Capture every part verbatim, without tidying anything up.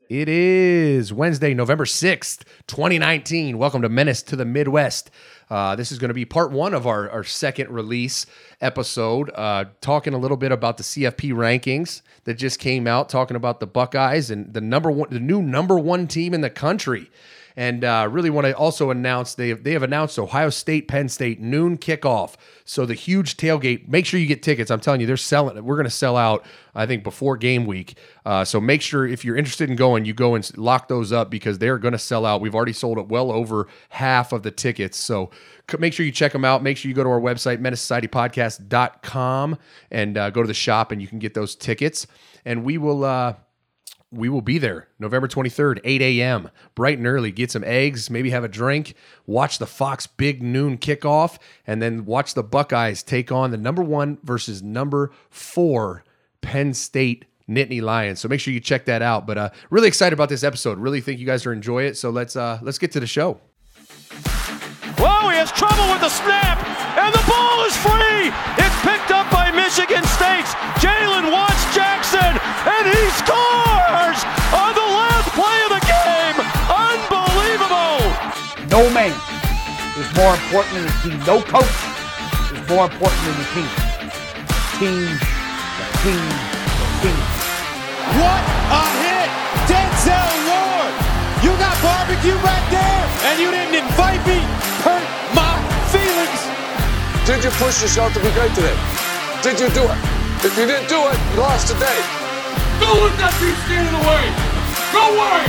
It is Wednesday, November sixth, twenty nineteen. Welcome to Menace to the Midwest. Uh, this is going to be part one of our, our second release episode, uh, talking a little bit about the C F P rankings that just came out, talking about the Buckeyes and the number one, the new number one team in the country. And uh, really want to also announce, they have, they have announced Ohio State, Penn State, noon kickoff. So the huge tailgate, make sure you get tickets. I'm telling you, they're selling. We're going to sell out, I think, before game week. Uh, so make sure if you're interested in going, you go and lock those up because they're going to sell out. We've already sold it well over half of the tickets. So make sure you check them out. Make sure you go to our website, menace society podcast dot com, and uh, go to the shop and you can get those tickets. And we will... Uh, We will be there November twenty-third, eight a.m., bright and early. Get some eggs, maybe have a drink, watch the Fox Big Noon kickoff, and then watch the Buckeyes take on the number one versus number four Penn State Nittany Lions. So make sure you check that out. But uh, really excited about this episode. Really think you guys are enjoy it. So let's uh, let's get to the show. Whoa, he has trouble with the snap, and the ball is free. It's picked up by Michigan State's Jalen Watts Jackson, and he scores on the last play of the game. Unbelievable. No man is more important than the team. No coach is more important than the team. Team, the team, the team. What a hit, Denzel Ward. You got barbecue back there, and you didn't invite me. Hurt my feelings. Did you push yourself to be great today? Did you do it? If you didn't do it, you lost today. Don't let that team stand in the way. Go away.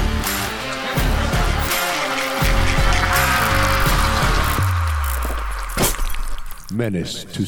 Menace to...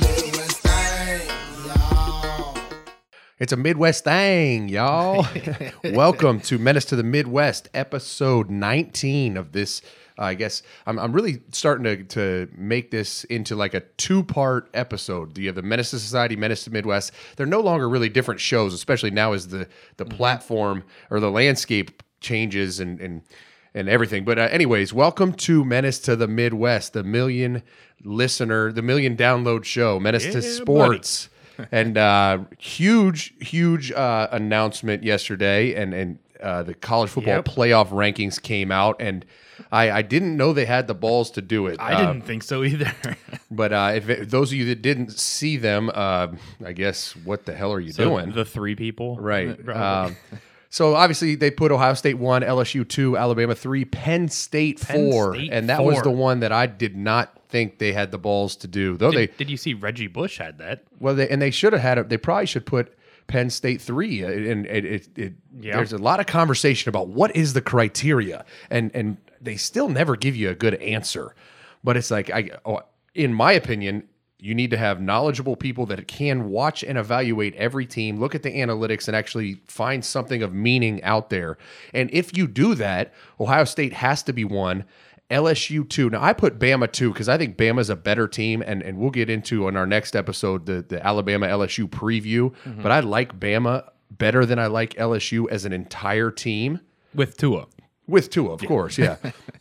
It's a Midwest thing, y'all. Welcome to Menace to the Midwest, episode nineteen of this. Uh, I guess I'm, I'm really starting to, to make this into like a two-part episode. You have the Menace to Society, Menace to Midwest. They're no longer really different shows, especially now as the, the mm-hmm. platform or the landscape changes and and, and everything. But uh, anyways, welcome to Menace to the Midwest, the million listener, the million download show, Menace yeah, to Sports. And uh, huge, huge uh, announcement yesterday, and and uh, the college football yep. playoff rankings came out, and I, I didn't know they had the balls to do it. I uh, didn't think so either. But uh, if it, those of you that didn't see them, uh, I guess what the hell are you so doing? The three people, right? Um, so obviously they put Ohio State one, L S U two, Alabama three, Penn State Penn four, State and that four. was the one that I did not think they had the balls to do. Though did, they did you see Reggie Bush had that? Well, they, and they should have had it. They probably should put Penn State three. And it, it, it yeah. there's a lot of conversation about what is the criteria, and and they still never give you a good answer. But it's like, I, oh, in my opinion, you need to have knowledgeable people that can watch and evaluate every team, look at the analytics, and actually find something of meaning out there. And if you do that, Ohio State has to be one. L S U two. Now, I put Bama two because I think Bama's a better team, and, and we'll get into on our next episode the, the Alabama L S U preview. Mm-hmm. But I like Bama better than I like L S U as an entire team. With Tua. With Tua, of yeah. course, yeah.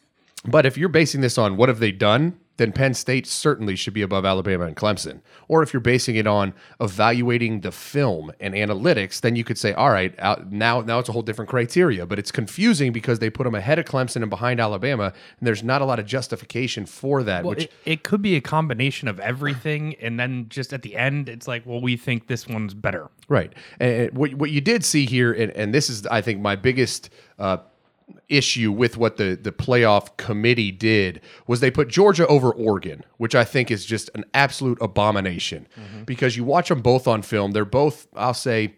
But if you're basing this on what have they done, then Penn State certainly should be above Alabama and Clemson. Or if you're basing it on evaluating the film and analytics, then you could say, all right, now, now it's a whole different criteria. But it's confusing because they put them ahead of Clemson and behind Alabama, and there's not a lot of justification for that. Well, which it, it could be a combination of everything, and then just at the end, it's like, well, we think this one's better. Right. And what, what you did see here, and, and this is, I think, my biggest uh, issue with what the, the playoff committee did was they put Georgia over Oregon, which I think is just an absolute abomination mm-hmm. because you watch them both on film. They're both, I'll say,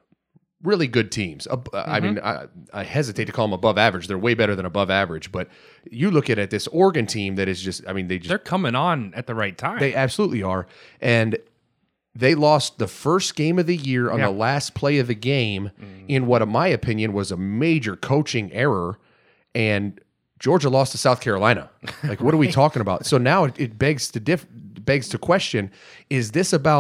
really good teams. Uh, mm-hmm. I mean, I, I hesitate to call them above average. They're way better than above average. But you look at it, this Oregon team that is just, I mean, they just... They're coming on at the right time. They absolutely are. And they lost the first game of the year on yeah. the last play of the game mm. in what, in my opinion, was a major coaching error. And Georgia lost to South Carolina. Like, what right. are we talking about? So now it, it begs to diff, begs to question: is this about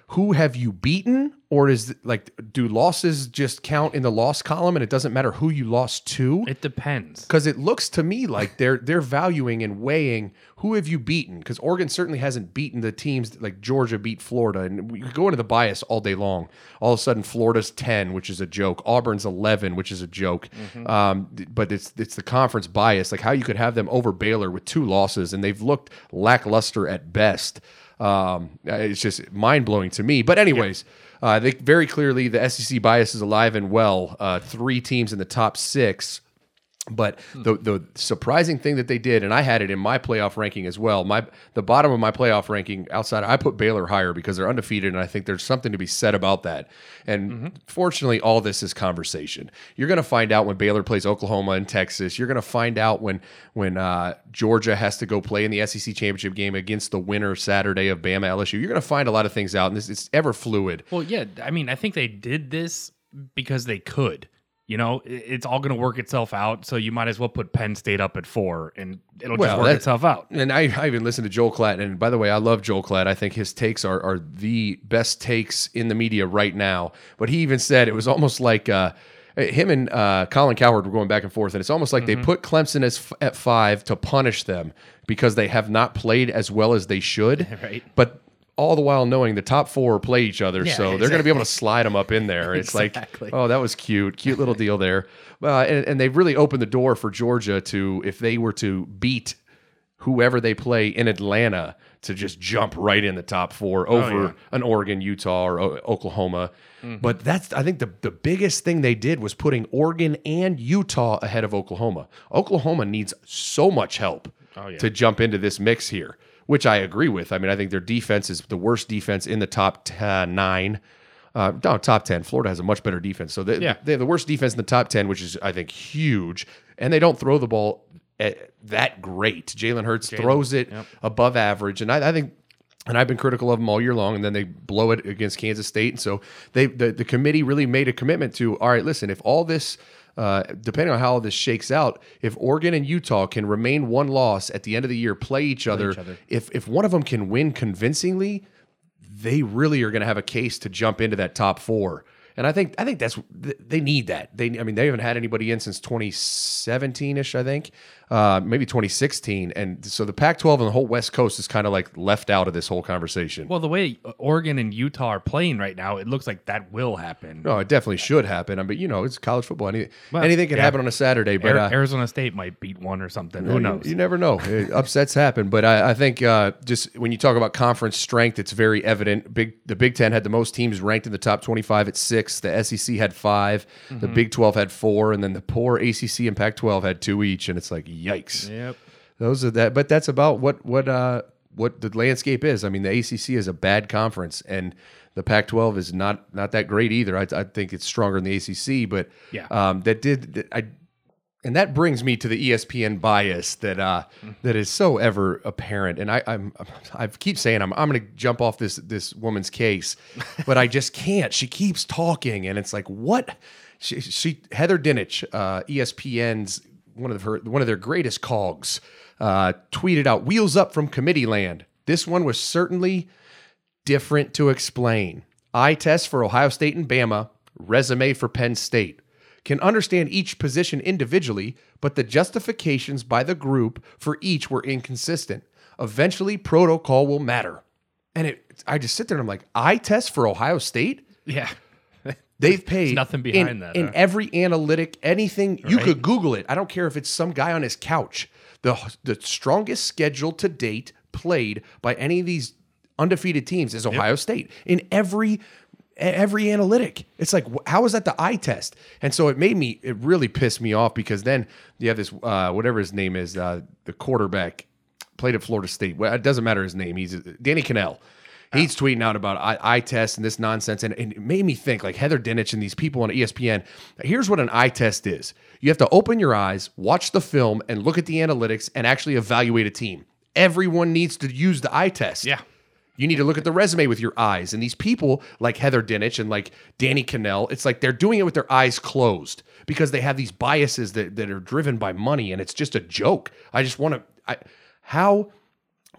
who have you beaten, or is like do losses just count in the loss column and it doesn't matter who you lost to? It depends. Because it looks to me like they're they're valuing and weighing who have you beaten. Because Oregon certainly hasn't beaten the teams like Georgia beat Florida, and we could go into the bias all day long. All of a sudden, Florida's ten, which is a joke. Auburn's eleven, which is a joke. Mm-hmm. Um, but it's it's the conference bias, like how you could have them over Baylor with two losses, and they've looked lackluster at best. Um, it's just mind blowing to me. But anyways, yeah. uh, I think very clearly the S E C bias is alive and well. Uh, three teams in the top six. But the the surprising thing that they did, and I had it in my playoff ranking as well. My the bottom of my playoff ranking outside, I put Baylor higher because they're undefeated, and I think there's something to be said about that. And mm-hmm. fortunately, all this is conversation. You're going to find out when Baylor plays Oklahoma and Texas. You're going to find out when when uh, Georgia has to go play in the S E C championship game against the winner Saturday of Bama L S U. You're going to find a lot of things out, and this it's ever fluid. Well, yeah, I mean, I think they did this because they could. You know, it's all going to work itself out, so you might as well put Penn State up at four, and it'll well, just work that, itself out. And I, I even listened to Joel Klatt, and by the way, I love Joel Klatt. I think his takes are are the best takes in the media right now. But he even said it was almost like uh, him and uh, Colin Cowherd were going back and forth, and it's almost like mm-hmm. they put Clemson as f- at five to punish them because they have not played as well as they should. Right. But all the while knowing the top four play each other, yeah, so exactly. they're going to be able to slide them up in there. It's exactly. like, oh, that was cute. Cute little deal there. Uh, and, and they've really opened the door for Georgia to, if they were to beat whoever they play in Atlanta, to just jump right in the top four over oh, yeah. an Oregon, Utah, or o- Oklahoma. Mm-hmm. But that's, I think, the, the biggest thing they did was putting Oregon and Utah ahead of Oklahoma. Oklahoma needs so much help oh, yeah. to jump into this mix here, which I agree with. I mean, I think their defense is the worst defense in the top ten, nine. Uh, no, top ten. Florida has a much better defense. So they, yeah. they have the worst defense in the top ten, which is, I think, huge. And they don't throw the ball at, that great. Jalen Hurts Jalen, throws it yep. above average. And I, I think, and I've been critical of them all year long, and then they blow it against Kansas State. And so they the, the committee really made a commitment to, all right, listen, if all this – Uh, depending on how this shakes out, if Oregon and Utah can remain one loss at the end of the year, play each, play other, each other, if if one of them can win convincingly, they really are going to have a case to jump into that top four. And I think I think that's they need that. They I mean they haven't had anybody in since twenty seventeen-ish, I think, uh, maybe twenty sixteen. And so the Pac twelve and the whole West Coast is kind of like left out of this whole conversation. Well, the way Oregon and Utah are playing right now, it looks like that will happen. No, it definitely should happen. I mean, you know, it's college football. Anything, well, anything can yeah. happen on a Saturday. But uh, Arizona State might beat one or something. Who you, knows? You never know. Upsets happen. But I, I think uh, just when you talk about conference strength, it's very evident. Big the Big Ten had the most teams ranked in the top twenty-five at six. The S E C had five. Mm-hmm. The Big twelve had four, and then the poor A C C and Pac twelve had two each. And it's like, yikes. Yep. Those are that. But that's about what what uh, what the landscape is. I mean, the A C C is a bad conference, and the Pac twelve is not not that great either. I, I think it's stronger than the A C C, but yeah, um, that did that, I. And that brings me to the E S P N bias that uh, that is so ever apparent. And I, I'm I keep saying I'm I'm going to jump off this this woman's case, but I just can't. She keeps talking, and it's like, what? She, she Heather Dinich, uh, E S P N's one of her one of their greatest cogs, uh, tweeted out, "Wheels up from committee land. This one was certainly different to explain. Eye test for Ohio State and Bama, resume for Penn State. Can understand each position individually, but the justifications by the group for each were inconsistent. Eventually, protocol will matter." And it, I just sit there and I'm like, eye test for Ohio State? Yeah. They've paid There's nothing behind in, that. in huh? every analytic, anything. You Right. could Google it. I don't care if it's some guy on his couch. The, the strongest schedule to date played by any of these undefeated teams is Ohio yep. State. In every every analytic. It's like, how is that the eye test? And so it made me, it really pissed me off because then you have this, uh, whatever his name is, uh, the quarterback played at Florida State. Well, it doesn't matter his name. He's Danny Cannell. He's tweeting out about eye, eye test and this nonsense. And, and it made me think, like Heather Dinich and these people on E S P N, here's what an eye test is. You have to open your eyes, watch the film, and look at the analytics and actually evaluate a team. Everyone needs to use the eye test. Yeah. You need to look at the resume with your eyes. And these people like Heather Dinich and like Danny Cannell, it's like they're doing it with their eyes closed because they have these biases that, that are driven by money, and it's just a joke. I just want to – how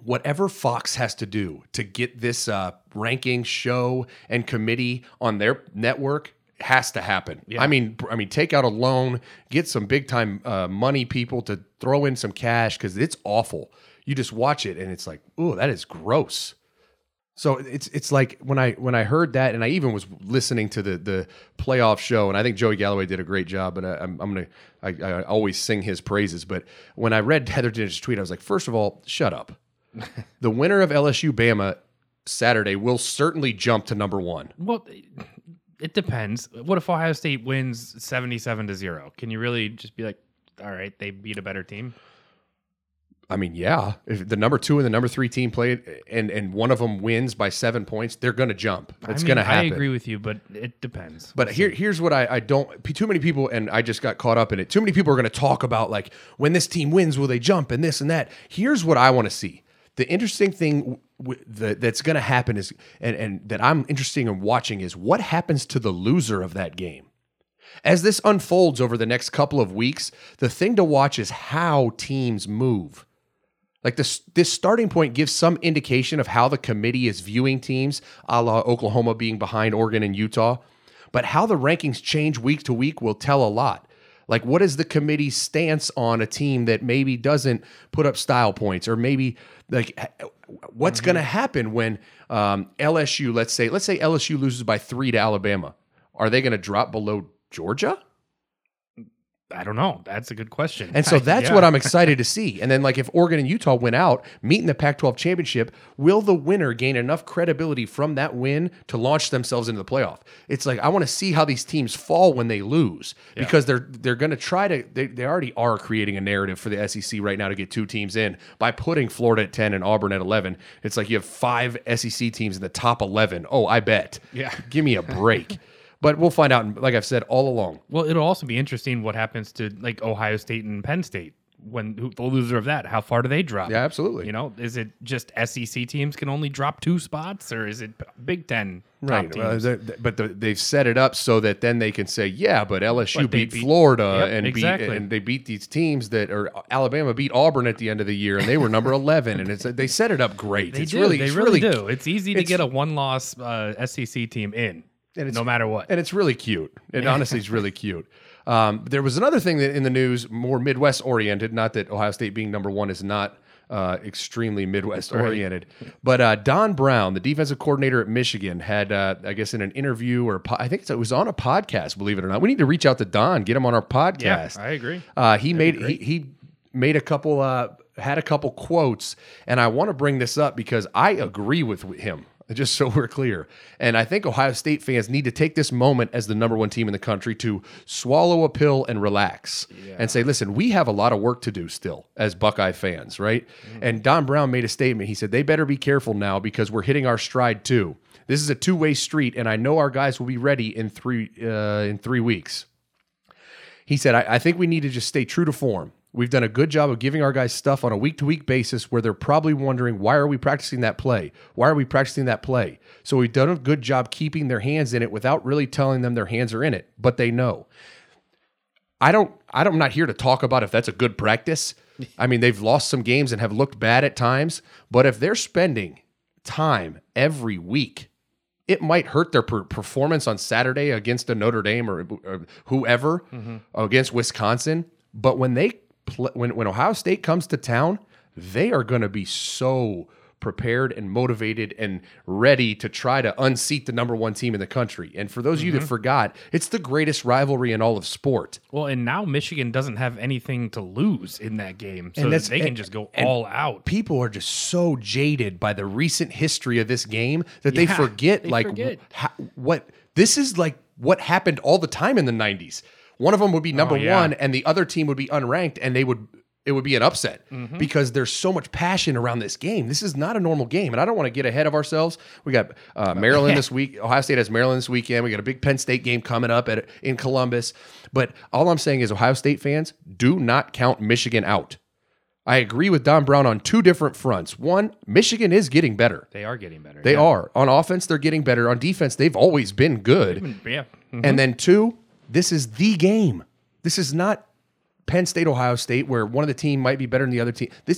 whatever Fox has to do to get this uh, ranking show and committee on their network has to happen. Yeah. I mean, I mean, take out a loan, get some big time uh, money people to throw in some cash because it's awful. You just watch it and it's like, ooh, that is gross. So it's it's like when I when I heard that, and I even was listening to the the playoff show, and I think Joey Galloway did a great job, and I, I'm I'm gonna I, I always sing his praises. But when I read Heather Dinner's tweet, I was like, first of all, shut up. The winner of L S U Bama Saturday will certainly jump to number one. Well, it depends. What if Ohio State wins seventy-seven to zero? Can you really just be like, all right, they beat a better team? I mean, yeah. If the number two and the number three team play, and and one of them wins by seven points, they're going to jump. It's I mean, going to happen. I agree with you, but it depends. But here, here's what I, I don't. Too many people, and I just got caught up in it. Too many people are going to talk about like when this team wins, will they jump and this and that. Here's what I want to see. The interesting thing w- the, that's going to happen is, and, and that I'm interested in watching is what happens to the loser of that game. As this unfolds over the next couple of weeks, the thing to watch is how teams move. Like this, this starting point gives some indication of how the committee is viewing teams, a la Oklahoma being behind Oregon and Utah. But how the rankings change week to week will tell a lot. Like, what is the committee's stance on a team that maybe doesn't put up style points, or maybe like what's mm-hmm. going to happen when um, L S U, let's say, let's say L S U loses by three to Alabama. Are they going to drop below Georgia? I don't know. That's a good question. And so that's yeah. what I'm excited to see. And then, like, if Oregon and Utah win out, meet in the Pac twelve championship, will the winner gain enough credibility from that win to launch themselves into the playoff? It's like I want to see how these teams fall when they lose, yeah. because they're they're going to try to. They, they already are creating a narrative for the S E C right now to get two teams in by putting Florida at ten and Auburn at eleven. It's like you have five S E C teams in the top eleven. Oh, I bet. Yeah, give me a break. But we'll find out, like I've said all along. Well, it'll also be interesting what happens to like Ohio State and Penn State when who, the loser of that. How far do they drop? Yeah, absolutely. You know, is it just S E C teams can only drop two spots, or is it Big Ten top right? teams? Well, but the, they've set it up so that then they can say, yeah, but L S U but beat, beat Florida yep, and exactly. beat and they beat these teams that or Alabama beat Auburn at the end of the year and they were number eleven, and it's they set it up great. They it's do. really, they it's really, really do. It's easy to it's, get a one-loss uh, S E C team in. And it's, no matter what. And it's really cute. It honestly is really cute. Um, there was another thing that in the news, more Midwest-oriented, not that Ohio State being number one is not uh, extremely Midwest-oriented, right. but uh, Don Brown, the defensive coordinator at Michigan, had, uh, I guess in an interview, or po- I think it was on a podcast, believe it or not. We need to reach out to Don, get him on our podcast. Yeah, I agree. Uh, he That'd made he, he made a couple, uh, had a couple quotes, and I want to bring this up because I agree with him. Just so we're clear. And I think Ohio State fans need to take this moment as the number one team in the country to swallow a pill and relax yeah. and say, listen, we have a lot of work to do still as Buckeye fans, right? Mm. And Don Brown made a statement. He said, they better be careful now because we're hitting our stride too. This is a two-way street, and I know our guys will be ready in three uh, in three weeks. He said, I, I think we need to just stay true to form. We've done a good job of giving our guys stuff on a week-to-week basis where they're probably wondering, why are we practicing that play? Why are we practicing that play? So we've done a good job keeping their hands in it without really telling them their hands are in it, but they know. I don't, I don't, I'm not here to talk about if that's a good practice. I mean, they've lost some games and have looked bad at times, but if they're spending time every week, it might hurt their per- performance on Saturday against a Notre Dame or, or whoever, mm-hmm. against Wisconsin. But when they When when Ohio State comes to town, they are going to be so prepared and motivated and ready to try to unseat the number one team in the country. And for those mm-hmm. of you that forgot, it's the greatest rivalry in all of sport. Well, and now Michigan doesn't have anything to lose in that game, so and that they can and, just go all out. People are just so jaded by the recent history of this game that yeah, they forget they like forget. How, what this is like what happened all the time in the nineties. One of them would be number oh, yeah. one, and the other team would be unranked, and they would it would be an upset mm-hmm. because there's so much passion around this game. This is not a normal game, and I don't want to get ahead of ourselves. We got uh, Maryland this week. Ohio State has Maryland this weekend. We got a big Penn State game coming up at in Columbus. But all I'm saying is, Ohio State fans, do not count Michigan out. I agree with Don Brown on two different fronts. One, Michigan is getting better. They are getting better. They yeah. are. On offense, they're getting better. On defense, they've always been good. Been, yeah. Mm-hmm. And then two, this is the game. This is not Penn State, Ohio State, where one of the team might be better than the other team. This is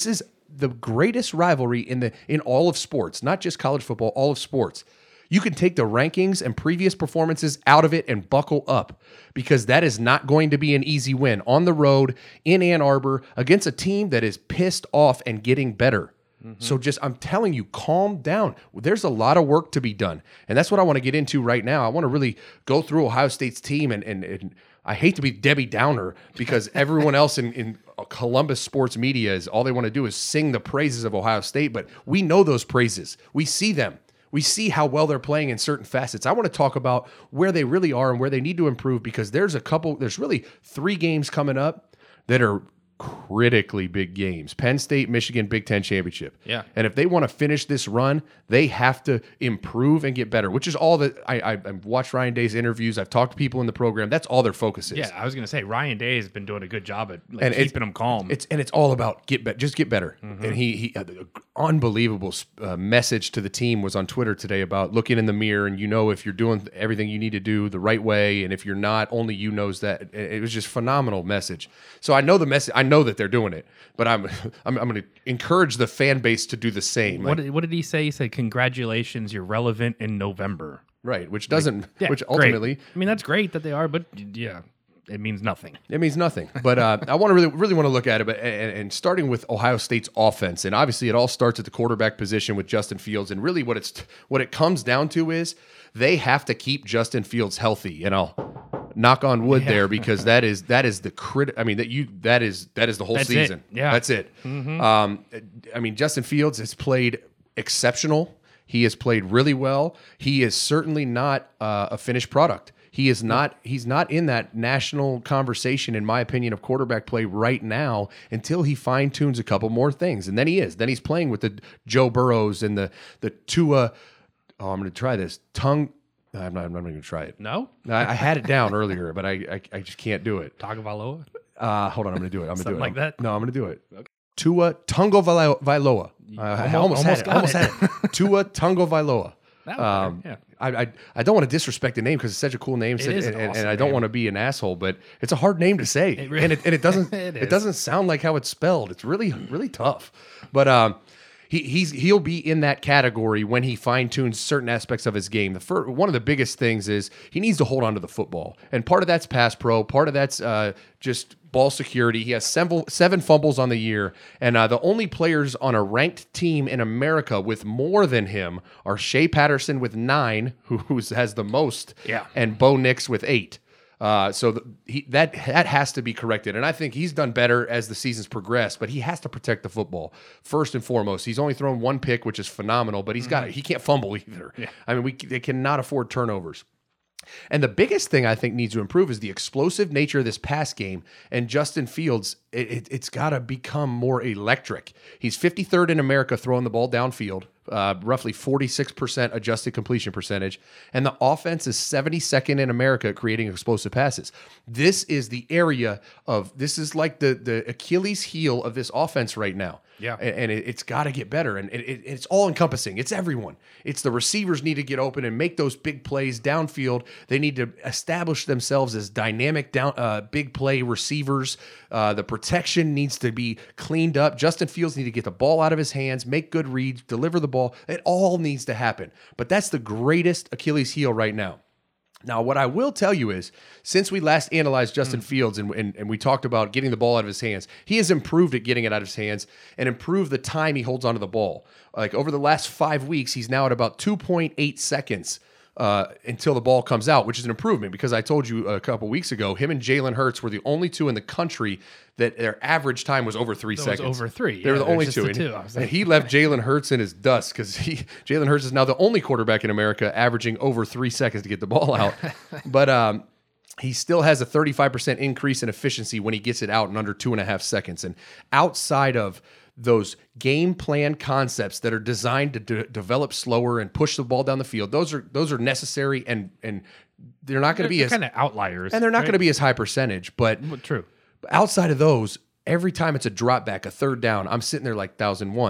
the greatest rivalry in the in all of sports, not just college football, all of sports. You can take the rankings and previous performances out of it and buckle up, because that is not going to be an easy win on the road in Ann Arbor against a team that is pissed off and getting better. Mm-hmm. So just, I'm telling you, calm down. There's a lot of work to be done. And that's what I want to get into right now. I want to really go through Ohio State's team, and, and, and I hate to be Debbie Downer, because everyone else in, in Columbus sports media is all they want to do is sing the praises of Ohio State, but we know those praises. We see them. We see how well they're playing in certain facets. I want to talk about where they really are and where they need to improve, because there's a couple, there's really three games coming up that are critically big games. Penn State, Michigan, Big Ten championship. Yeah. And if they want to finish this run, they have to improve and get better, which is all that I, I, I've watched Ryan Day's interviews. I've talked to people in the program. That's all their focus is. Yeah, I was going to say, Ryan Day has been doing a good job at like, and keeping them calm. It's and it's all about get better, just get better. Mm-hmm. And he he had an unbelievable uh, message to the team was on Twitter today about looking in the mirror, and you know if you're doing everything you need to do the right way, and if you're not, only you knows that. It was just phenomenal message. So I know the message. I know that they're doing it, but I'm I'm, I'm going to encourage the fan base to do the same. What did, what did he say? He said, "Congratulations, you're relevant in November." Right, which doesn't, like, yeah, which ultimately, great. I mean, that's great that they are, but yeah, it means nothing. It means nothing. But uh, I want to really, really want to look at it. But and, and starting with Ohio State's offense, and obviously it all starts at the quarterback position with Justin Fields. And really, what it's what it comes down to is they have to keep Justin Fields healthy. And I'll knock on wood yeah. there, because that is that is the crit. I mean that you that is that is the whole that's season. It. Yeah, that's it. Mm-hmm. Um, I mean Justin Fields has played exceptional. He has played really well. He is certainly not uh, a finished product. He is not. He's not in that national conversation, in my opinion, of quarterback play right now until he fine tunes a couple more things, and then he is. Then he's playing with the Joe Burrows and the the Tua. Oh, I'm going to try this tongue. I'm not. I'm not going to try it. No, I, I had it down earlier, but I, I I just can't do it. Tagovailoa. Uh, hold on. I'm going to do it. I'm going to do it. Something like that. No, I'm going to do it. Okay. Tua Tagovailoa. Uh, I almost, almost had it. Almost it. had it. Tua Tagovailoa. Um, yeah. I, I I don't want to disrespect the name because it's such a cool name, it and, is an and, awesome and I don't name. want to be an asshole, but it's a hard name to say, it really, and it and it doesn't it, it doesn't sound like how it's spelled. It's really really tough, but um. He he's he'll be in that category when he fine tunes certain aspects of his game. The first, one of the biggest things is he needs to hold on to the football, and part of that's pass pro, part of that's uh, just ball security. He has seven seven fumbles on the year, and uh, the only players on a ranked team in America with more than him are Shea Patterson with nine, who who's, has the most, yeah, and Bo Nix with eight. Uh, so the, he, that that has to be corrected, and I think he's done better as the season's progressed. But he has to protect the football first and foremost. He's only thrown one pick, which is phenomenal, but he's mm-hmm. got he can't fumble either. Yeah. I mean, we they cannot afford turnovers. And the biggest thing I think needs to improve is the explosive nature of this pass game. And Justin Fields, it, it, it's got to become more electric. He's fifty-third in America throwing the ball downfield, uh, roughly forty-six percent adjusted completion percentage. And the offense is seventy-second in America at creating explosive passes. This is the area of, this is like the, the Achilles heel of this offense right now. Yeah. And, and it, it's got to get better. And it, it, it's all encompassing. It's everyone. It's the receivers need to get open and make those big plays downfield. They need to establish themselves as dynamic down uh, big play receivers. Uh, the protection needs to be cleaned up. Justin Fields needs to get the ball out of his hands, make good reads, deliver the ball. It all needs to happen. But that's the greatest Achilles heel right now. Now, what I will tell you is, since we last analyzed Justin mm. Fields and, and, and we talked about getting the ball out of his hands, he has improved at getting it out of his hands and improved the time he holds onto the ball. Like over the last five weeks, he's now at about two point eight seconds uh, until the ball comes out, which is an improvement because I told you a couple weeks ago, him and Jalen Hurts were the only two in the country that their average time was over three that seconds. Was over three. They were yeah, the only just two. The And, two. I was like, and he left Jalen Hurts in his dust because he Jalen Hurts is now the only quarterback in America averaging over three seconds to get the ball out. But um, he still has a thirty-five percent increase in efficiency when he gets it out in under two and a half seconds. And outside of those game plan concepts that are designed to de- develop slower and push the ball down the field, those are those are necessary and and they're not going to be as kind of outliers, and they're not right? going to be as high percentage. But But true. outside of those, every time it's a drop back, a third down, I'm sitting there like one thousand one,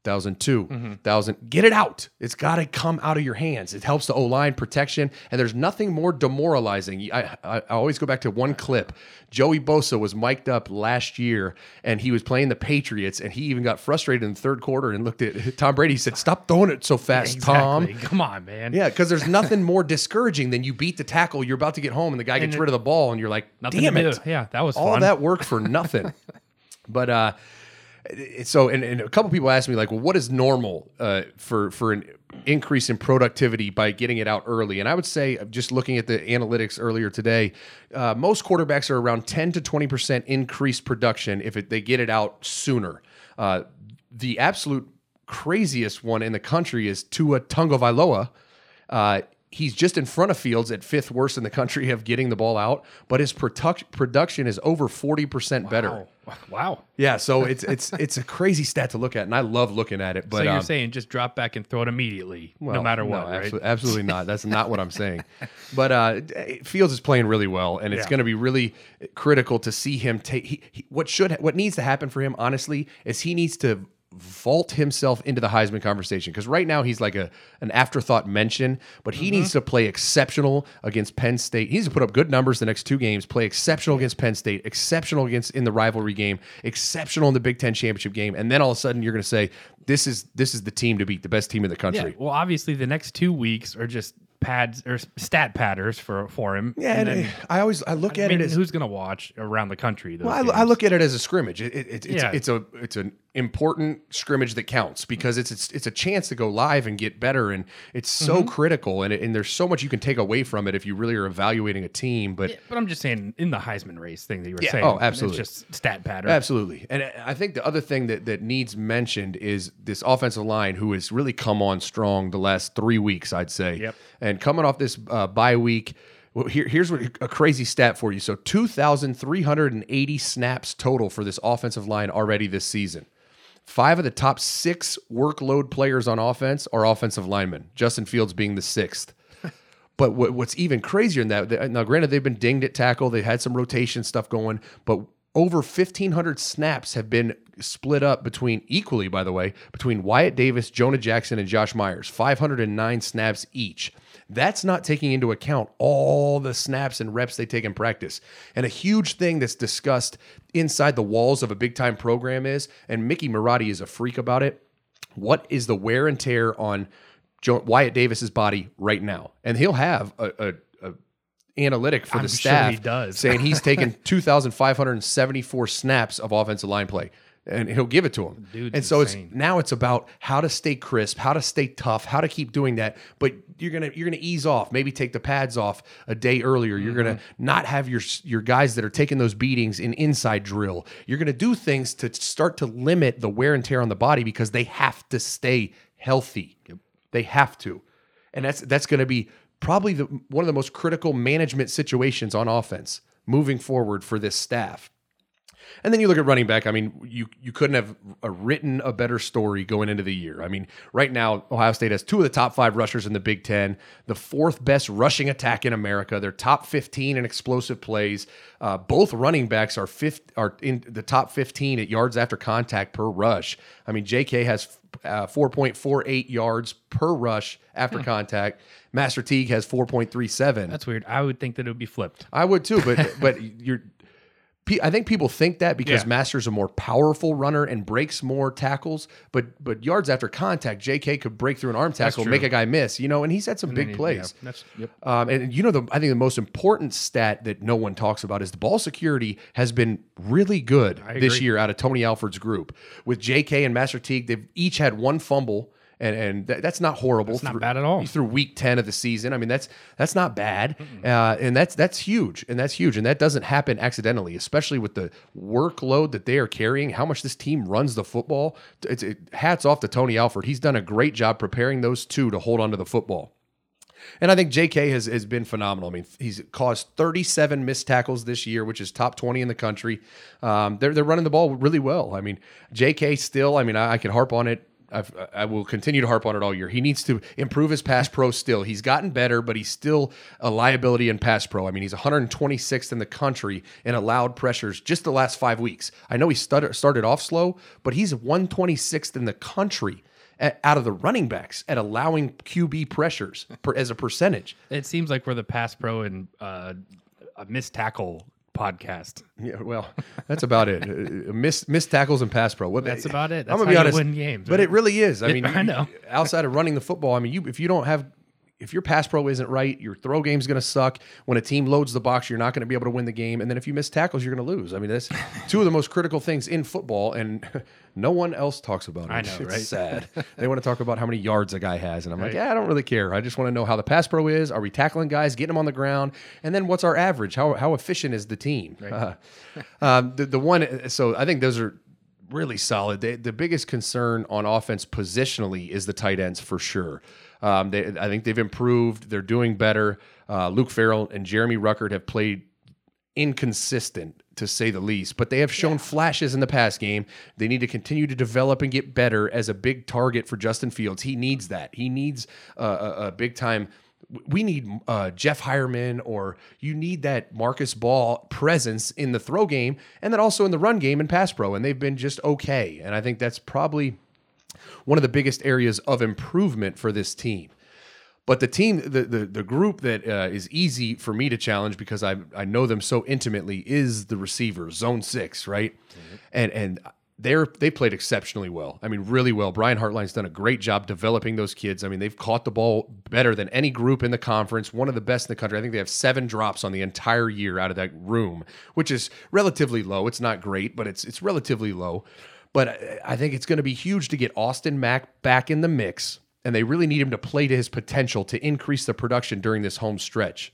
thousand two, mm-hmm. thousand. Get it out. It's got to come out of your hands. It helps the O-line protection, and there's nothing more demoralizing. I, I, I always go back to one clip. Joey Bosa was mic'd up last year, and he was playing the Patriots, and he even got frustrated in the third quarter and looked at Tom Brady. He said, "Stop throwing it so fast, exactly. Tom." Come on, man. Yeah, because there's nothing more discouraging than you beat the tackle, you're about to get home, and the guy gets it, rid of the ball, and you're like, nothing damn to it. do. Yeah, that was all fun. that work for nothing. But uh, so, and, and a couple people asked me, like, well, what is normal uh, for for an increase in productivity by getting it out early? And I would say, just looking at the analytics earlier today, uh, most quarterbacks are around ten to twenty percent increased production if it, they get it out sooner. Uh, the absolute craziest one in the country is Tua Tagovailoa. Uh, he's just in front of Fields at fifth worst in the country of getting the ball out, but his produc- production is over forty percent wow. better. Wow. Yeah, so it's it's it's a crazy stat to look at, and I love looking at it. But so you're um, saying just drop back and throw it immediately, well, no matter no, what, right? Absolutely, absolutely not. That's not what I'm saying. But uh, Fields is playing really well, and it's Yeah. going to be really critical to see him take. He, he, what should what needs to happen for him, honestly, is he needs to vault himself into the Heisman conversation, because right now he's like a an afterthought mention, but he mm-hmm. needs to play exceptional against Penn State. He needs to put up good numbers the next two games, play exceptional against Penn State, exceptional against in the rivalry game, exceptional in the Big Ten championship game, and then all of a sudden you're going to say this is this is the team to beat, the best team in the country. Yeah, well, obviously the next two weeks are just pads or stat patters for for him. Yeah, and and then, I always I look I at mean, it as who's going to watch around the country. Those well, I, games? I look at it as a scrimmage. It, it, it, it's Yeah. it's a it's an important scrimmage that counts, because it's it's, it's a chance to go live and get better, and it's so Mm-hmm. critical, and it, and there's so much you can take away from it if you really are evaluating a team. But Yeah, but I'm just saying, in the Heisman race thing that you were Yeah, saying, oh, absolutely. it's just stat pattern. Absolutely. And I think the other thing that, that needs mentioned is this offensive line, who has really come on strong the last three weeks, I'd say. Yep. And coming off this uh, bye week, well, here, here's what, a crazy stat for you. So two thousand three hundred eighty snaps total for this offensive line already this season. Five of the top six workload players on offense are offensive linemen, Justin Fields being the sixth. But what, what's even crazier than that, now granted, they've been dinged at tackle, they had some rotation stuff going, but over fifteen hundred snaps have been split up between, equally by the way, between Wyatt Davis, Jonah Jackson, and Josh Myers, five hundred nine snaps each. That's not taking into account all the snaps and reps they take in practice. And a huge thing that's discussed inside the walls of a big-time program is, and Mickey Marotti is a freak about it, what is the wear and tear on Jo- Wyatt Davis's body right now? And he'll have a, a, a analytic for I'm the sure staff he does. saying he's taken two thousand five hundred seventy-four snaps of offensive line play, and he'll give it to him. Dude's and so insane. it's now it's about how to stay crisp, how to stay tough, how to keep doing that. But you're gonna you're gonna ease off, maybe take the pads off a day earlier. You're Mm-hmm. gonna not have your your guys that are taking those beatings in inside drill. You're gonna do things to start to limit the wear and tear on the body, because they have to stay healthy. Yep. They have to, and that's that's gonna be probably the one of the most critical management situations on offense moving forward for this staff. And then you look at running back. I mean, you you couldn't have uh, written a better story going into the year. I mean, right now, Ohio State has two of the top five rushers in the Big Ten, the fourth best rushing attack in America. They're top fifteen in explosive plays. Uh, both running backs are fifth, are in the top fifteen at yards after contact per rush. I mean, J K has uh, four point four eight yards per rush after contact. Master Teague has four point three seven. That's weird. I would think that it would be flipped. I would too, but but you're. I think people think that because Yeah. Master's a more powerful runner and breaks more tackles, but but yards after contact, J K could break through an arm tackle, true. make a guy miss, you know, and he's had some And big then he- plays. yeah, that's, yep. Um, and you know, the I think the most important stat that no one talks about is the ball security has been really good I this agree. year out of Tony Alford's group. With J K and Master Teague, they've each had one fumble. And and that, that's not horrible. That's not through, bad at all. Through week ten of the season, I mean that's that's not bad, uh, and that's that's huge, and that's huge, and that doesn't happen accidentally, especially with the workload that they are carrying. How much this team runs the football. It's, it, hats off to Tony Alford. He's done a great job preparing those two to hold on to the football. And I think J K has, has been phenomenal. I mean, he's caused thirty-seven missed tackles this year, which is top twenty in the country. Um, they're they're running the ball really well. I mean, J K still. I mean, I, I can harp on it I've, I will continue to harp on it all year. He needs to improve his pass pro still. He's gotten better, but he's still a liability in pass pro. I mean, he's one hundred twenty-sixth in the country in allowed pressures just the last five weeks. I know he started, started off slow, but he's one hundred twenty-sixth in the country at, out of the running backs at allowing Q B pressures per, as a percentage. It seems like we're the pass pro and uh, a missed tackle podcast. Yeah, well, that's about it. Uh, miss miss tackles and pass pro. What, That's about it. That's I'm gonna how be you honest, win games, but right? it really is. I mean, I know. outside of running the football, I mean, you if you don't have, if your pass pro isn't right, your throw game's going to suck. When a team loads the box, you're not going to be able to win the game. And then if you miss tackles, you're going to lose. I mean, that's two of the most critical things in football, and no one else talks about it. I know, it's right? sad. They want to talk about how many yards a guy has, and I'm like, yeah, I don't really care. I just want to know how the pass pro is. Are we tackling guys, getting them on the ground, and then what's our average? How how efficient is the team? Right. Uh, um, the the one. So I think those are really solid. They, the biggest concern on offense positionally is the tight ends for sure. Um, they, I think they've improved. They're doing better. Uh, Luke Farrell and Jeremy Ruckert have played inconsistent, to say the least, but they have shown yeah. flashes in the pass game. They need to continue to develop and get better as a big target for Justin Fields. He needs that. He needs uh, a, a big time. We need uh, Jeff Hireman, or you need that Marcus Ball presence in the throw game, and then also in the run game and pass pro, and they've been just okay. And I think that's probably one of the biggest areas of improvement for this team. But the team, the the, the group that uh, is easy for me to challenge because I I know them so intimately is the receivers, zone six, right? Mm-hmm. And and they're they played exceptionally well. I mean, really well. Brian Hartline's done a great job developing those kids. I mean, they've caught the ball better than any group in the conference, one of the best in the country. I think they have seven drops on the entire year out of that room, which is relatively low. It's not great, but it's it's relatively low. But I think it's going to be huge to get Austin Mack back in the mix, and they really need him to play to his potential to increase the production during this home stretch.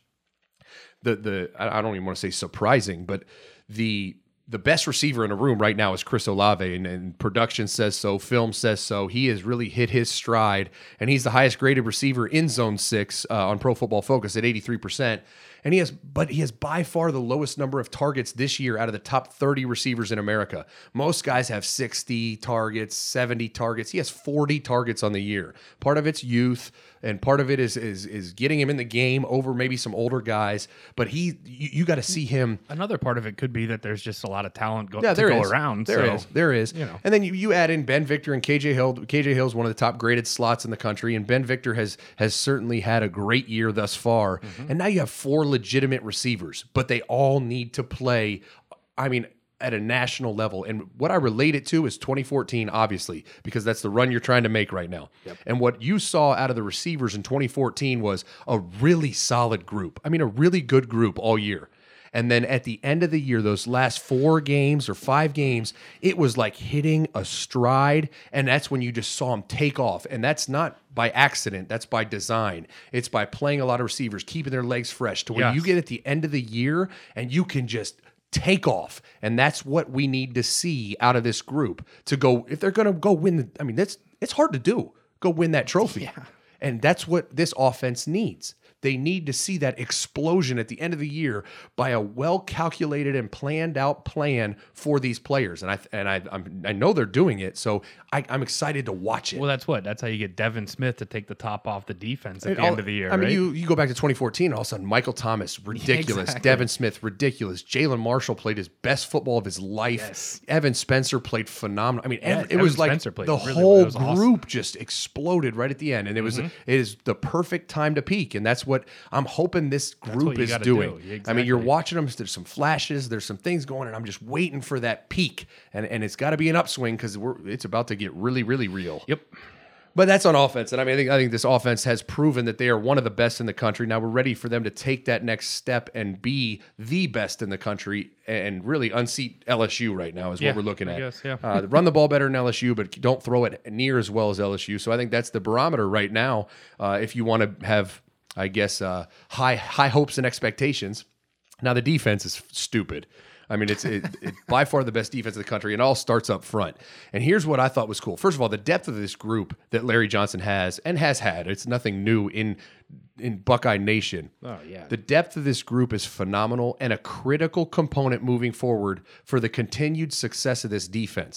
The the I don't even want to say surprising, but the the best receiver in a room right now is Chris Olave, and, and production says so, film says so. He has really hit his stride, and he's the highest graded receiver in Zone Six uh, on Pro Football Focus at eighty-three percent. And he has, but he has by far the lowest number of targets this year out of the top thirty receivers in America. Most guys have sixty targets, seventy targets. He has forty targets on the year. Part of it's youth, and part of it is is is getting him in the game over maybe some older guys. But he, you, you got to see him. Another part of it could be that there's just a lot of talent go, yeah, to go is. around. There so, is, there is. You know. And then you, you add in Ben Victor and K J Hill. K J Hill is one of the top graded slots in the country, and Ben Victor has has certainly had a great year thus far. Mm-hmm. And now you have four legitimate receivers, but they all need to play, I mean, at a national level. And what I relate it to is twenty fourteen, obviously, because that's the run you're trying to make right now. Yep. And what you saw out of the receivers in twenty fourteen was a really solid group. I mean, a really good group all year. And then at the end of the year, those last four games or five games, it was like hitting a stride. And that's when you just saw them take off. And that's not by accident. That's by design. It's by playing a lot of receivers, keeping their legs fresh to where Yes. you get at the end of the year and you can just take off. And that's what we need to see out of this group to go, if they're going to go win the, I mean, that's, it's hard to do, go win that trophy. Yeah. And that's what this offense needs. They need to see that explosion at the end of the year by a well-calculated and planned-out plan for these players, and I and I I'm, I know they're doing it. So I, I'm excited to watch it. Well, that's what. That's how you get Devin Smith to take the top off the defense at And the all- end of the year. I mean, right? you you go back to twenty fourteen, and all of a sudden, Michael Thomas, ridiculous. Exactly. Devin Smith, ridiculous. Jalen Marshall played his best football of his life. Yes. Evan Spencer played phenomenal. I mean, Yeah, ev- it Evan was like Spencer played the really well. whole It was awesome. group just exploded right at the end, and it was Mm-hmm. it is the perfect time to peak, and that's what I'm hoping this group what you is gotta doing. do. I mean, you're Exactly. watching them. There's some flashes. There's some things going, and I'm just waiting for that peak, and and it's got to be an upswing because we're it's about to get really really real. Yep. But that's on offense, and I mean, I think, I think this offense has proven that they are one of the best in the country. Now we're ready for them to take that next step and be the best in the country, and really unseat L S U right now is Yeah, what we're looking I at. guess, yeah. uh, run the ball better than L S U, but don't throw it near as well as L S U. So I think that's the barometer right now. Uh, if you want to have, I guess, uh, high high hopes and expectations. Now the defense is stupid. I mean, it's it, it, by far the best defense in the country, and it all starts up front. And here's what I thought was cool. First of all, the depth of this group that Larry Johnson has and has had, it's nothing new in in Buckeye Nation. Oh, yeah. The depth of this group is phenomenal and a critical component moving forward for the continued success of this defense.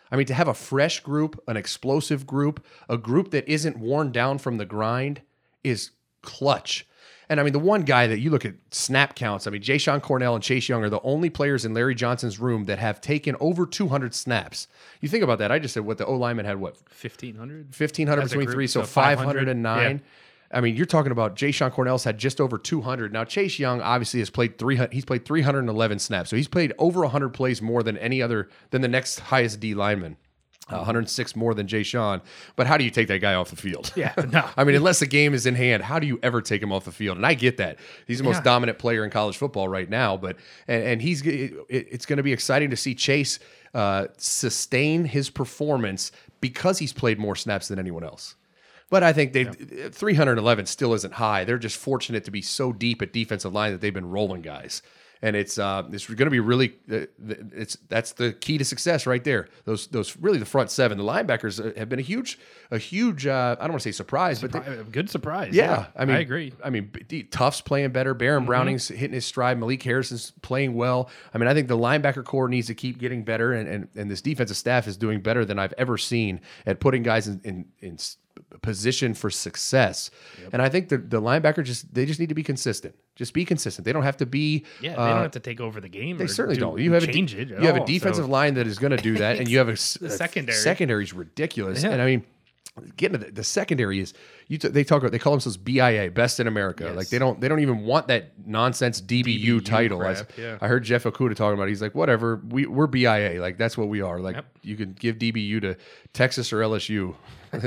I mean, to have a fresh group, an explosive group, a group that isn't worn down from the grind is clutch. And I mean, the one guy that you look at snap counts, I mean, Jayshon Cornell and Chase Young are the only players in Larry Johnson's room that have taken over two hundred snaps. You think about that. I just said what the O-lineman had, what? fifteen hundred? fifteen hundred As a between group, three, so, so five five hundred hundred. nine. Yeah. I mean, you're talking about Jayshon Cornell's had just over two hundred. Now, Chase Young obviously has played three hundred. He's played three hundred eleven snaps, so he's played over one hundred plays more than any other than the next highest D lineman. Uh, one hundred six more than Jayshon. But how do you take that guy off the field? Yeah, no. I mean, unless the game is in hand, how do you ever take him off the field? And I get that. He's the most Yeah. dominant player in college football right now. But and, and he's it, it's going to be exciting to see Chase uh, sustain his performance because he's played more snaps than anyone else. But I think they yeah. three hundred eleven still isn't high. They're just fortunate to be so deep at defensive line that they've been rolling guys. And it's uh, it's going to be really uh, it's that's the key to success right there. Those those really the front seven, the linebackers have been a huge a huge uh, I don't want to say surprise, Surpri- but they, good surprise. yeah, Yeah, I mean I agree. I mean Tuff's playing better. Baron Mm-hmm. Browning's hitting his stride. Malik Harrison's playing well. I mean I think the linebacker core needs to keep getting better, and and, and this defensive staff is doing better than I've ever seen at putting guys in in. in position for success. Yep. And I think the the linebacker just they just need to be consistent. Just be consistent. They don't have to be Yeah, they uh, don't have to take over the game. They or certainly do, don't. You have change a, it. At You have a all, defensive so. line that is going to do that, and you have a, The a secondary. Secondary is ridiculous. Yeah. And I mean, getting to the, the secondary is you. T- they talk about they call themselves B I A, best in America. Yes. Like they don't they don't even want that nonsense D B U, D B U title. I, crap, yeah. I heard Jeff Okudah talking about it. He's like, whatever, we we're B I A. Like that's what we are. Like Yep. you can give D B U to Texas or L S U.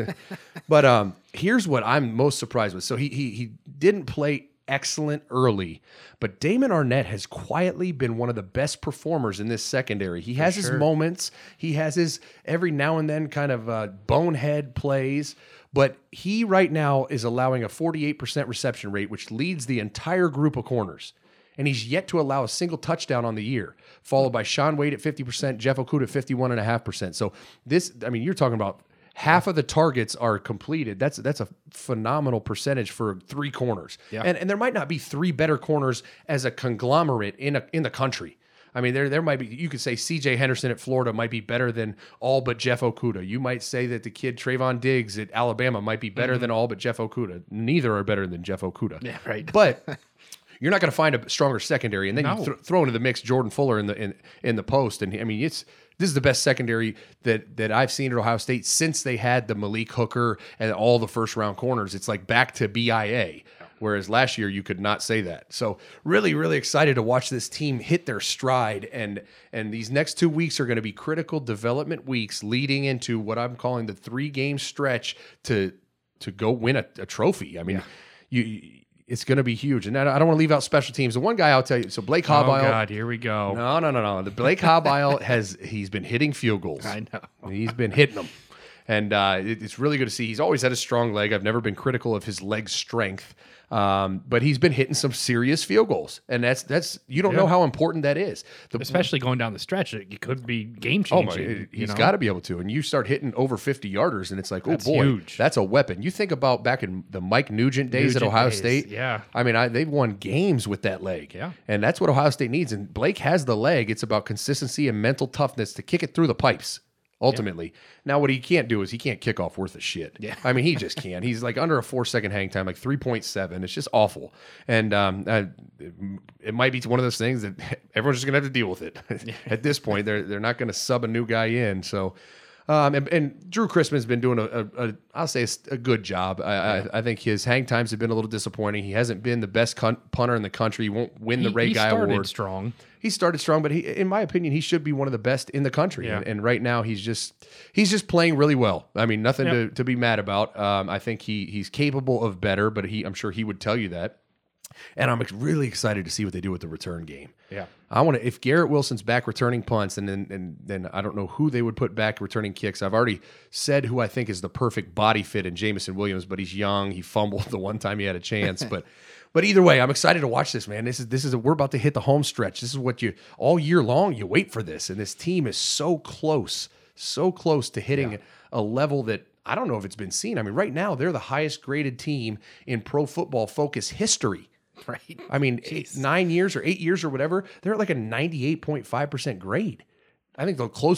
But um, here's what I'm most surprised with. So he he he didn't play excellent early, but Damon Arnett has quietly been one of the best performers in this secondary. He has his sure. moments. He has his every now and then kind of uh, bonehead plays, but he right now is allowing a forty-eight percent reception rate, which leads the entire group of corners. And he's yet to allow a single touchdown on the year, followed by Sean Wade at fifty percent, Jeff Okudah at fifty-one point five percent. So this, I mean, you're talking about half of the targets are completed. That's that's a phenomenal percentage for three corners. Yeah. And and there might not be three better corners as a conglomerate in a, in the country. I mean, there there might be, you could say C J Henderson at Florida might be better than all but Jeff Okudah. You might say that the kid Trayvon Diggs at Alabama might be better mm-hmm. than all but Jeff Okudah. Neither are better than Jeff Okudah. Yeah, right. But you're not going to find a stronger secondary, and then No. you th- throw into the mix Jordan Fuller in the in, in the post, and I mean it's this is the best secondary that that I've seen at Ohio State since they had the Malik Hooker and all the first round corners. It's like back to B I A, whereas last year you could not say that. So really, really excited to watch this team hit their stride, and and these next two weeks are going to be critical development weeks leading into what I'm calling the three game stretch to to go win a, a trophy. I mean, yeah. you. It's going to be huge. And I don't want to leave out special teams. The one guy I'll tell you, so Blake Hobile. Oh, God, here we go. No, no, no, no. The Blake Hobile has, he's been hitting field goals. I know. He's been hitting them. And uh, it, it's really good to see. He's always had a strong leg. I've never been critical of his leg strength. Um, but he's been hitting some serious field goals. And that's, that's you don't Yeah. know how important that is. The, Especially going down the stretch, it it could be game Oh my! changing. He's got to be able to, and you start hitting over fifty yarders, and it's like, oh That's boy, huge. that's a weapon. You think about back in the Mike Nugent days at Nugent Ohio days, State. yeah. I mean, I, they've won games with that leg. Yeah. and that's what Ohio State needs. And Blake has the leg. It's about consistency and mental toughness to kick it through the pipes. Ultimately, now what he can't do is he can't kick off worth a shit. Yeah. I mean, he just can't. He's like under a four second hang time, like three point seven. It's just awful. And um, uh, it, it might be one of those things that everyone's just gonna have to deal with it. At this point, they're they're not gonna sub a new guy in. So, um, and, and Drew Chrisman's been doing a, a, a I'll say a, a good job. I, Yeah. I I think his hang times have been a little disappointing. He hasn't been the best con- punter in the country. He won't win the He- Ray he Guy started Award. strong. He started strong, but he, in my opinion, he should be one of the best in the country. Yeah. And, and right now, he's just he's just playing really well. I mean, nothing Yep. to, to be mad about. Um, I think he he's capable of better, but he I'm sure he would tell you that. And I'm ex- really excited to see what they do with the return game. Yeah. I want to. If Garrett Wilson's back returning punts, and then and then I don't know who they would put back returning kicks. I've already said who I think is the perfect body fit in Jamison Williams, but he's young. He fumbled the one time he had a chance, but. But either way, I'm excited to watch this, man. This is this is a, we're about to hit the home stretch. This is what you all year long you wait for this, and this team is so close, so close to hitting Yeah. a level that I don't know if it's been seen. I mean, right now they're the highest graded team in Pro Football Focus history. Right. I mean, eight, nine years or eight years or whatever, they're at like a ninety-eight point five percent grade. I think the closest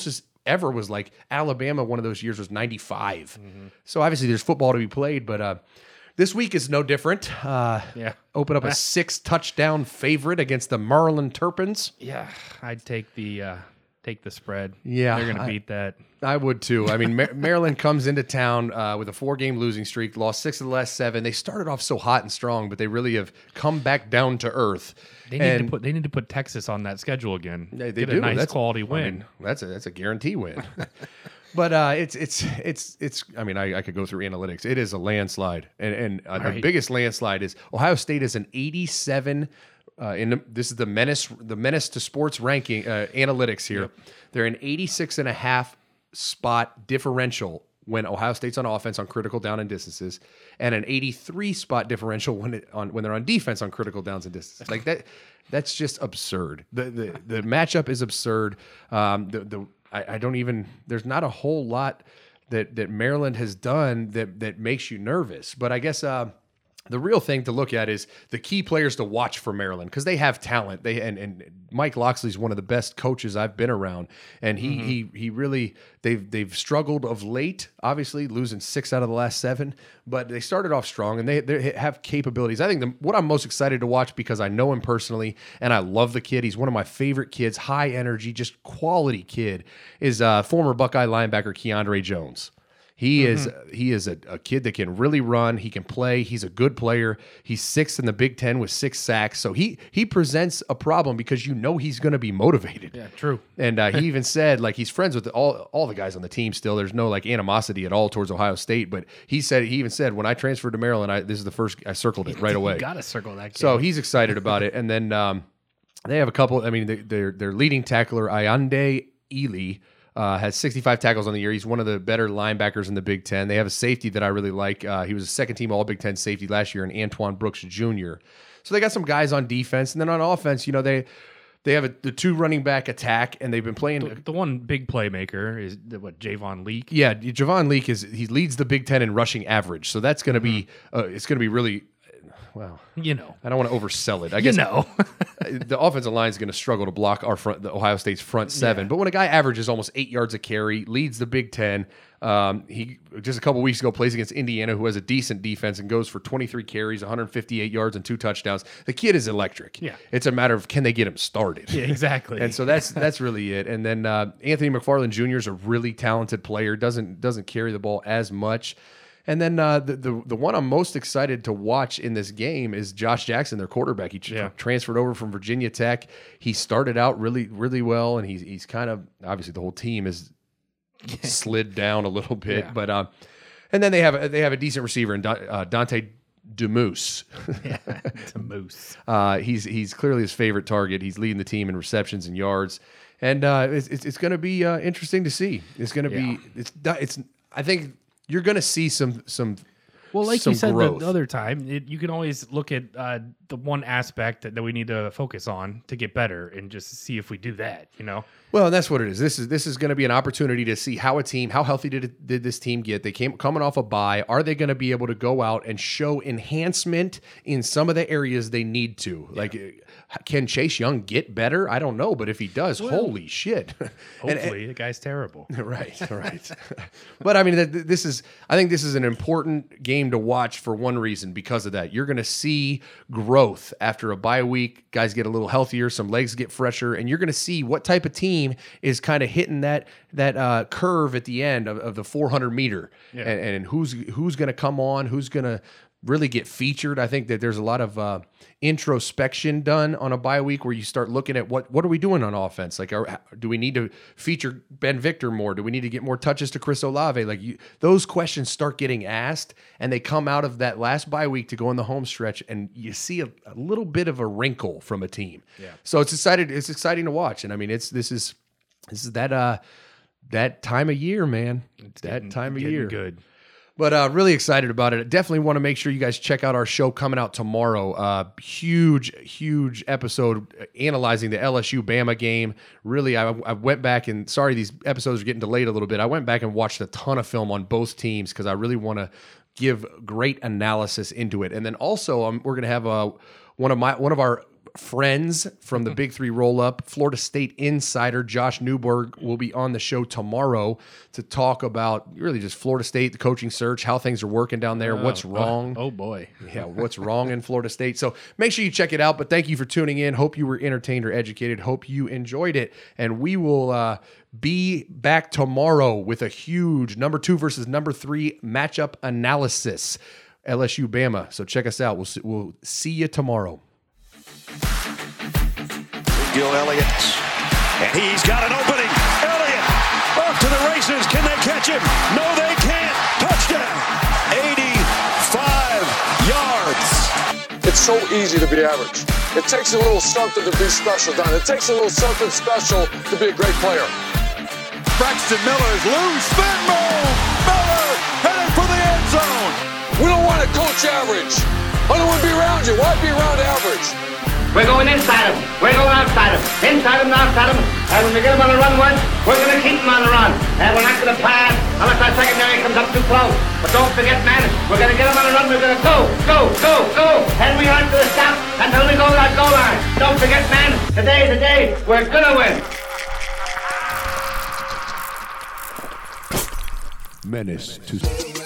ever was like Alabama. One of those years was ninety-five. Mm-hmm. So obviously there's football to be played, but uh, this week is no different. Uh, Yeah. Open up a six touchdown favorite against the Maryland Terrapins. Yeah, I'd take the uh, take the spread. Yeah, they're gonna I- beat that. I would too. I mean, Mar- Maryland comes into town uh, with a four-game losing streak, lost six of the last seven. They started off so hot and strong, but they really have come back down to earth. They need And to put they need to put Texas on that schedule again. They, they Get do. a nice That's quality I win. mean, that's a that's a guarantee win. But uh, it's it's it's it's. I mean, I, I could go through analytics. It is a landslide, and and uh, the Right. biggest landslide is Ohio State is an eighty-seven. Uh, in the, this is the menace the menace to sports ranking uh, analytics here. Yep. They're an eighty-six and a half spot differential when Ohio State's on offense on critical down and distances, and an eighty-three spot differential when it, on when they're on defense on critical downs and distances. Like that, that's just absurd. The the the matchup is absurd. Um, the the I, I don't even. There's not a whole lot that that Maryland has done that that makes you nervous. But I guess. Uh, The real thing to look at is the key players to watch for Maryland because they have talent. They and, and Mike Loxley's one of the best coaches I've been around, and he Mm-hmm. he he really they've they've struggled of late. Obviously, losing six out of the last seven, but they started off strong and they they have capabilities. I think the, what I'm most excited to watch because I know him personally and I love the kid. He's one of my favorite kids, high energy, just quality kid. Is uh, former Buckeye linebacker Keandre Jones. He Mm-hmm. is he is a, a kid that can really run. He can play. He's a good player. He's sixth in the Big Ten with six sacks. So he he presents a problem because you know he's going to be motivated. Yeah, true. And uh, he even said like he's friends with all all the guys on the team still. There's no like animosity at all towards Ohio State. But he said he even said when I transferred to Maryland, I, this is the first I circled it right away. You gotta circle that. So kid. he's excited about it. And then um, they have a couple. I mean, they, their their leading tackler Ayande Ely. Uh, has sixty-five tackles on the year. He's one of the better linebackers in the Big Ten. They have a safety that I really like. Uh, he was a second-team All-Big Ten safety last year, and Antoine Brooks Junior So they got some guys on defense, and then on offense, you know, they they have a, the two running back attack, and they've been playing. the, the one big playmaker is the, what Javon Leak. Yeah, Javon Leak is he leads the Big Ten in rushing average, so that's going to be uh, it's going to be really. Well, You know, I don't want to oversell it. I you guess know. the offensive line is going to struggle to block our front, the Ohio State's front seven. But when a guy averages almost eight yards a carry, leads the Big Ten, um, he just a couple weeks ago plays against Indiana, who has a decent defense and goes for twenty-three carries, one hundred fifty-eight yards, and two touchdowns. The kid is electric. Yeah. It's a matter of can they get him started. Yeah, exactly. And so that's that's really it. And then uh, Anthony McFarland Junior is a really talented player. Doesn't doesn't carry the ball as much. And then uh, the, the the one I'm most excited to watch in this game is Josh Jackson, their quarterback. He tr- Yeah. transferred over from Virginia Tech. He started out really really well, and he's he's kind of obviously the whole team is slid down a little bit. Yeah. But uh, and then they have a, they have a decent receiver in Don- uh, Dante DeMoose. It's a moose. Uh, he's he's clearly his favorite target. He's leading the team in receptions and yards, and uh, it's it's, it's going to be uh, interesting to see. It's going to Yeah. be it's it's. I think you're going to see some some. Well, like some you said the, growth. the other time, it, you can always look at uh, the one aspect that, that we need to focus on to get better, and just see if we do that. You know, Well, and that's what it is. This is this is going to be an opportunity to see how a team, how healthy did it, did this team get? They came coming off a bye. Are they going to be able to go out and show enhancement in some of the areas they need to? Like, uh, can Chase Young get better? I don't know, but if he does, holy shit! And- hopefully the guy's terrible. right, right. But I mean, th- th- this is. I think this is an important game to watch for one reason. Because of that, you're going to see growth after a bye week. Guys get a little healthier, some legs get fresher, and you're going to see what type of team is kind of hitting that that uh, curve at the end of, of the four hundred meter, Yeah. and, and who's who's going to come on, who's going to really get featured. I think that there's a lot of uh, introspection done on a bye week where you start looking at what what are we doing on offense? Like, are, do we need to feature Ben Victor more? Do we need to get more touches to Chris Olave? Like, you, those questions start getting asked, and they come out of that last bye week to go in the home stretch, and you see a, a little bit of a wrinkle from a team. Yeah. So it's excited. It's exciting to watch, and I mean, it's this is this is that uh that time of year, man. It's that Getting- time of getting year. good. But uh, really excited about it. Definitely want to make sure you guys check out our show coming out tomorrow. Uh, huge, huge episode analyzing the L S U Bama game. Really, I, I went back and sorry these episodes are getting delayed a little bit. I went back and watched a ton of film on both teams because I really want to give great analysis into it. And then also um, we're going to have uh, one of my one of our friends from the Big Three roll-up. Florida State insider Josh Newberg will be on the show tomorrow to talk about really just Florida State, the coaching search, how things are working down there, what's wrong. Oh, oh boy. Yeah, what's wrong in Florida State. So make sure you check it out. But thank you for tuning in. Hope you were entertained or educated. Hope you enjoyed it. And we will uh, be back tomorrow with a huge number two versus number three matchup analysis. L S U Bama. So check us out. We'll see, we'll see you tomorrow. Gil Elliott, and he's got an opening. Elliott off to the races. Can they catch him? No, they can't. Touchdown. eighty-five yards. It's so easy to be average. It takes a little something to be special, Don. It takes a little something special to be a great player. Braxton Miller is loose. Spin move. Miller heading for the end zone. We don't want to coach average. I don't want to be around you. Why be around average? We're going inside them. We're going outside them. Inside them and outside them. And when we get them on the run once, we're going to keep them on the run. And we're not going to pass unless our secondary comes up too close. But don't forget, man, we're going to get them on the run. We're going to go, go, go, go. And we aren't going to stop until we go to that goal line. Don't forget, man, today's the day we're going to win. Menace to